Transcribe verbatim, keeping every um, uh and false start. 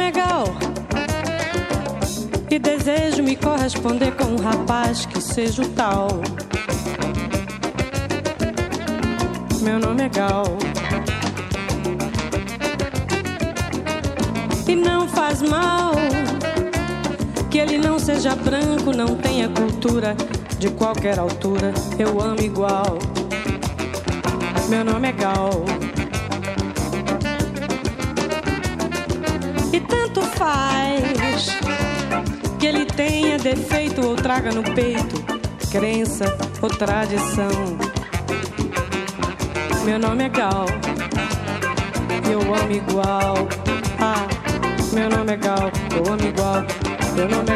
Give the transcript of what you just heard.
nome é Gal e desejo me corresponder com um rapaz que seja o tal. Meu nome é Gal e não faz mal que ele não seja branco, não tenha cultura de qualquer altura. Eu amo igual. Meu nome é Gal e tanto faz que ele tenha defeito ou traga no peito crença ou tradição. Meu nome é Gal e eu amo igual. Ah, meu nome é Gal, eu amo igual. Meu nome